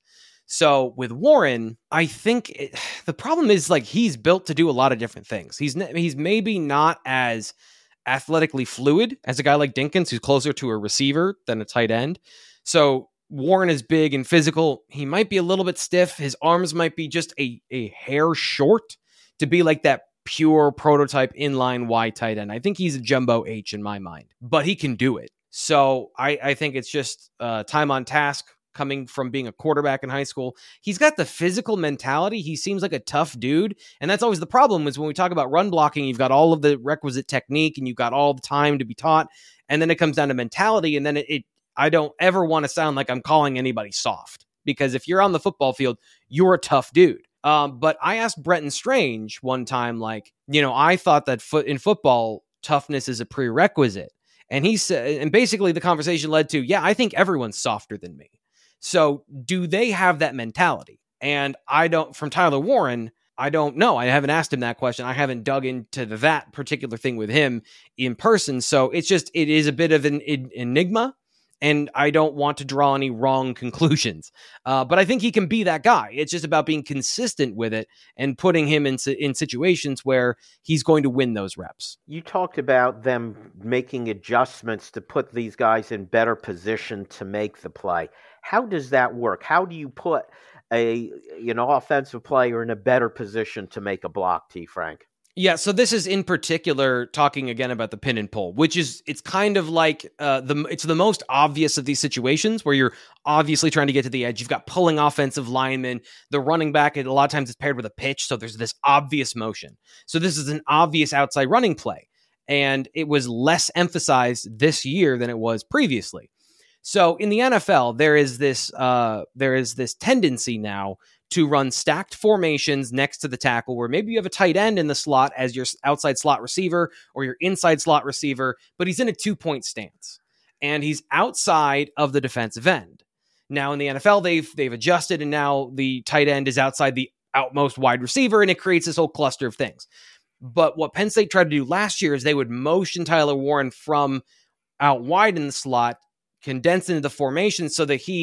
So with Warren, I think it, the problem is like he's built to do a lot of different things. He's he's maybe not as athletically fluid as a guy like Dinkins, who's closer to a receiver than a tight end. So Warren is big and physical. He might be a little bit stiff. His arms might be just a, a hair short to be like that pure prototype inline wide tight end. I think he's a jumbo H in my mind, but he can do it. So I, I think it's just uh, time on task. Coming from being a quarterback in high school, he's got the physical mentality. He seems like a tough dude. And that's always the problem is when we talk about run blocking, you've got all of the requisite technique and you've got all the time to be taught. And then it comes down to mentality. And then it, it I don't ever want to sound like I'm calling anybody soft, because if you're on the football field, you're a tough dude. Um, but I asked Brenton Strange one time, like, you know, I thought that foot in football, toughness is a prerequisite. And he said, and basically the conversation led to, yeah, I think everyone's softer than me. So do they have that mentality? And I don't, from Tyler Warren, I don't know. I haven't asked him that question. I haven't dug into that particular thing with him in person. So it's just, it is a bit of an enigma, and I don't want to draw any wrong conclusions. Uh, but I think he can be that guy. It's just about being consistent with it and putting him in, in situations where he's going to win those reps. You talked about them making adjustments to put these guys in better position to make the play. How does that work? How do you put a you know offensive player in a better position to make a block, T. Frank? Yeah, so this is in particular talking again about the pin and pull, which is it's kind of like uh, the it's the most obvious of these situations where you're obviously trying to get to the edge. You've got pulling offensive linemen, the running back, and a lot of times it's paired with a pitch, so there's this obvious motion. So this is an obvious outside running play, and it was less emphasized this year than it was previously. So in the N F L, there is this uh, there is this tendency now to run stacked formations next to the tackle, where maybe you have a tight end in the slot as your outside slot receiver or your inside slot receiver, but he's in a two-point stance and he's outside of the defensive end. Now in the N F L, they've they've adjusted, and now the tight end is outside the outmost wide receiver, and it creates this whole cluster of things. But what Penn State tried to do last year is they would motion Tyler Warren from out wide in the slot, condense into the formation so that he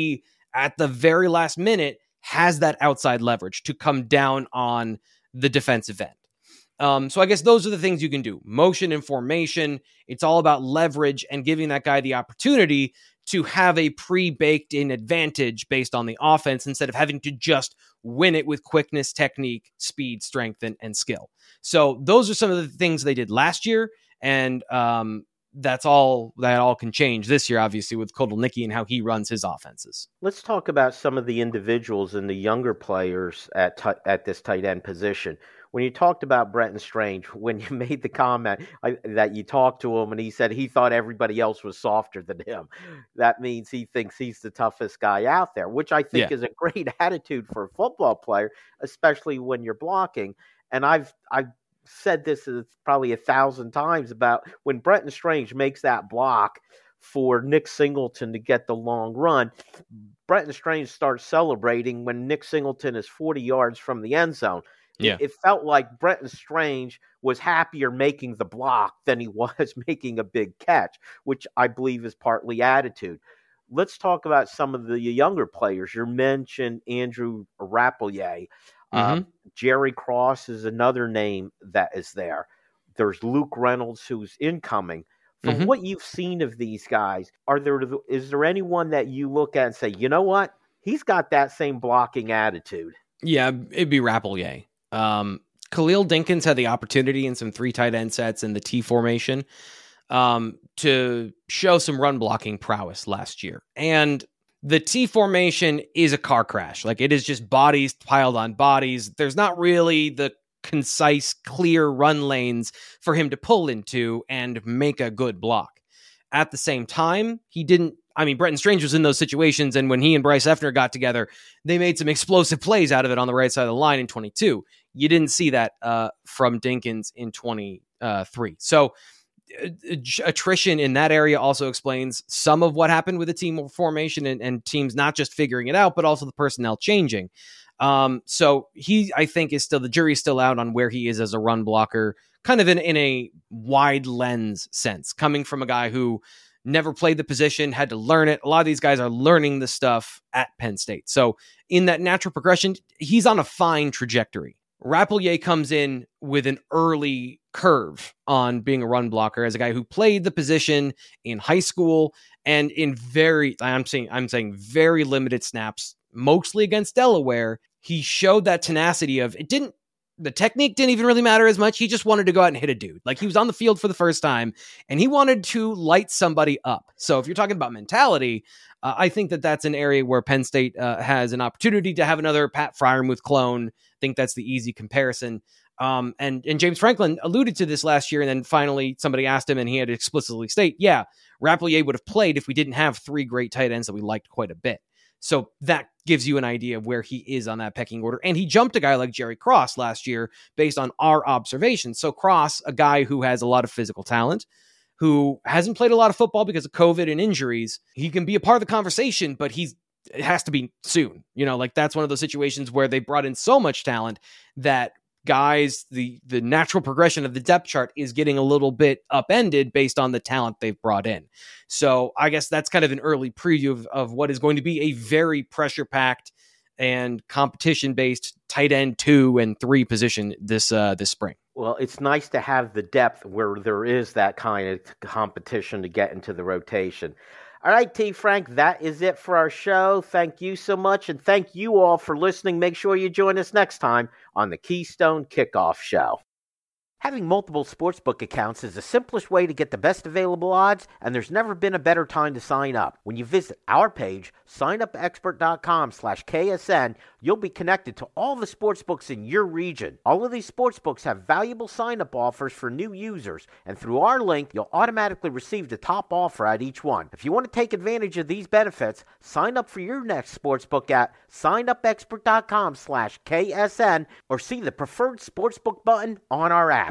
at the very last minute has that outside leverage to come down on the defensive end. Um, so I guess those are the things you can do. Motion and formation. It's all about leverage and giving that guy the opportunity to have a pre-baked in advantage based on the offense instead of having to just win it with quickness, technique, speed, strength, and, and skill. So those are some of the things they did last year. And um, that's all that all can change this year, obviously, with Kotelnicki and how he runs his offenses. Let's talk about some of the individuals and the younger players at t- at this tight end position. When you talked about Brenton Strange, when you made the comment I, that you talked to him and he said he thought everybody else was softer than him, that means he thinks he's the toughest guy out there, which I think yeah. is a great attitude for a football player, especially when you're blocking. And I've I've said this probably a thousand times about when Brenton Strange makes that block for Nick Singleton to get the long run, Brenton Strange starts celebrating when Nick Singleton is forty yards from the end zone. Yeah. It, it felt like Brenton Strange was happier making the block than he was making a big catch, which I believe is partly attitude. Let's talk about some of the younger players. You mentioned Andrew Rappleyea. Mm-hmm. Um, Jerry Cross is another name that is there. There's Luke Reynolds, who's incoming. From mm-hmm. what you've seen of these guys, are there is there anyone that you look at and say, you know what, he's got that same blocking attitude? Yeah, it'd be Rappleyea. Um, Khalil Dinkins had the opportunity in some three tight end sets in the T formation um, to show some run blocking prowess last year. And the T formation is a car crash. Like, it is just bodies piled on bodies. There's not really the concise, clear run lanes for him to pull into and make a good block. At the same time, he didn't, I mean, Brenton Strange was in those situations, and when he and Bryce Effner got together, they made some explosive plays out of it on the right side of the line in twenty-two. You didn't see that uh, from Dinkins in twenty-three. So uh, attrition in that area also explains some of what happened with the team formation and, and teams not just figuring it out, but also the personnel changing. Um, so he, I think, is still, the jury's still out on where he is as a run blocker, kind of in, in a wide lens sense, coming from a guy who never played the position, had to learn it. A lot of these guys are learning the stuff at Penn State. So in that natural progression, he's on a fine trajectory. Rappleyea comes in with an early curve on being a run blocker as a guy who played the position in high school and in very, I'm saying, I'm saying very limited snaps, mostly against Delaware. He showed that tenacity of, it didn't, the technique didn't even really matter as much. He just wanted to go out and hit a dude. Like, he was on the field for the first time and he wanted to light somebody up. So if you're talking about mentality, uh, I think that that's an area where Penn State uh, has an opportunity to have another Pat Freiermuth clone. I think that's the easy comparison. Um, and, and James Franklin alluded to this last year. And then finally somebody asked him and he had to explicitly state, yeah, Rappleyea would have played if we didn't have three great tight ends that we liked quite a bit. So that gives you an idea of where he is on that pecking order. And he jumped a guy like Jerry Cross last year based on our observations. So Cross, a guy who has a lot of physical talent, who hasn't played a lot of football because of COVID and injuries, he can be a part of the conversation, but he's, it has to be soon. You know, like, that's one of those situations where they brought in so much talent that guys, the the natural progression of the depth chart is getting a little bit upended based on the talent they've brought in. So I guess that's kind of an early preview of, of what is going to be a very pressure-packed and competition-based tight end two and three position this uh, this spring. Well, it's nice to have the depth where there is that kind of competition to get into the rotation. All right, T. Frank, that is it for our show. Thank you so much, and thank you all for listening. Make sure you join us next time on the Keystone Kickoff Show. Having multiple sportsbook accounts is the simplest way to get the best available odds, and there's never been a better time to sign up. When you visit our page, signupexpert.com slash KSN, you'll be connected to all the sportsbooks in your region. All of these sportsbooks have valuable sign-up offers for new users, and through our link, you'll automatically receive the top offer at each one. If you want to take advantage of these benefits, sign up for your next sportsbook at signupexpert.com slash KSN or see the preferred sportsbook button on our app.